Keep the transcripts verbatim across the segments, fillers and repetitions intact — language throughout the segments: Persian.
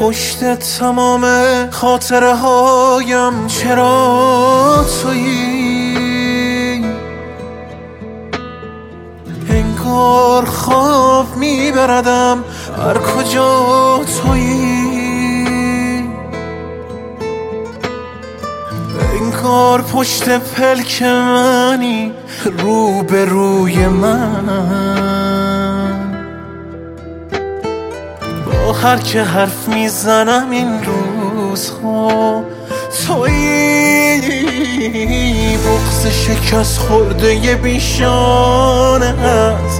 پشت تمام خاطره هایم چرا تویی؟ انگار خواب میبردم هر کجا تویی، انگار پشت پلک منی رو به روی من. با هر که حرف میزنم این روزها تویی، بغض شکست خورده ی بیشانه از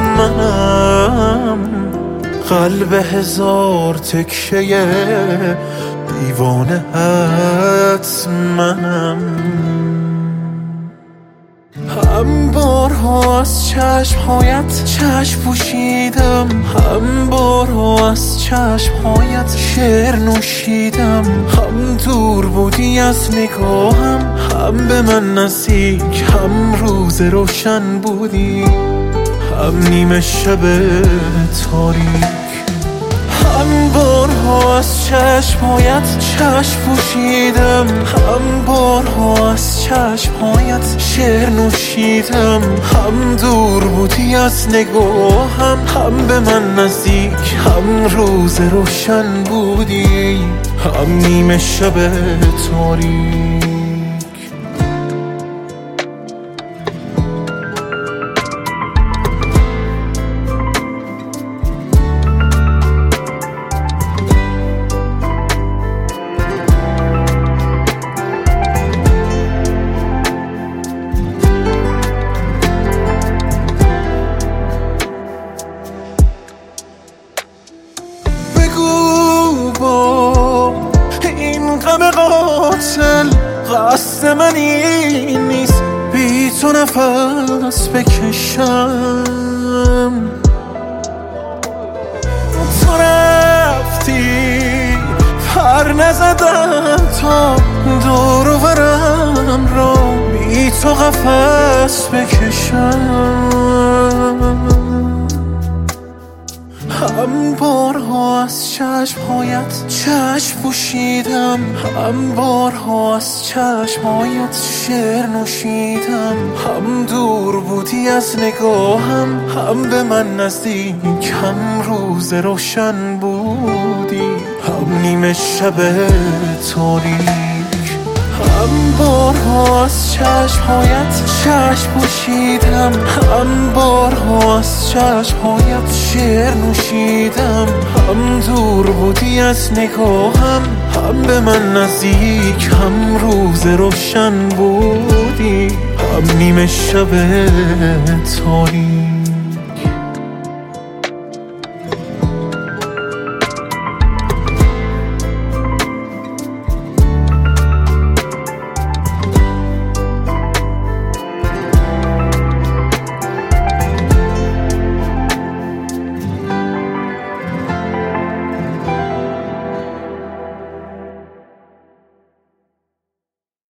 منم، قلب هزار تکشه دیوانه هات منم. هم بارها از چشمهایت چشم پوشیدم، هم بارها از چشمهایت شعر نوشیدم، هم دور بودی از نگاهم، هم به من نزدیک، هم روز روشن بودی، هم نیمه شب تاریک. هم بارها از چشمهایت چشم پوشیدم، هم بارها از چشمهایت شعر نوشیدم، هم دور بودی از نگاهم، هم به من نزدیک، هم روز روشن بودی، هم نیمه شب تاریک. غم قاتل قصد من این نیست بی تو نفس بکشم، تو رفتی پر نزدم تا دور و برم را بی تو قفس بکشم. هم بارها از چشمهایت چشم پوشیدم، هم بارها از چشمهایت شعر نوشیدم، هم دور بودی از نگاهم، هم به من نزدیک، هم روز روشن بودی، هم نیمه شب تاریک. هم بارها از چشمهایت چشم پوشیدم، هم بارها از چشمهایت شعر نوشیدم، هم دور بودی از نگاهم، هم به من نزدیک، هم روز روشن بودی، هم نیمه شب تاریک.